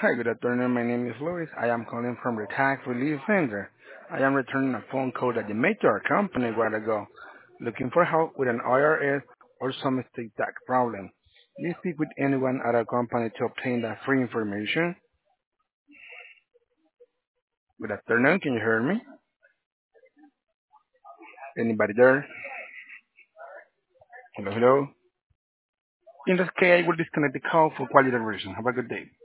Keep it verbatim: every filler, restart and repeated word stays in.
Hi, good afternoon. My name is Luis. I am calling from the Tax Relief Center. I am returning a phone call that you made to our company a while ago, looking for help with an I R S or some state tax problem. Do you speak with anyone at our company to obtain that free information? Good afternoon. Can you hear me? Anybody there? Hello, hello. In this case, I will disconnect the call for quality reasons. Have a good day.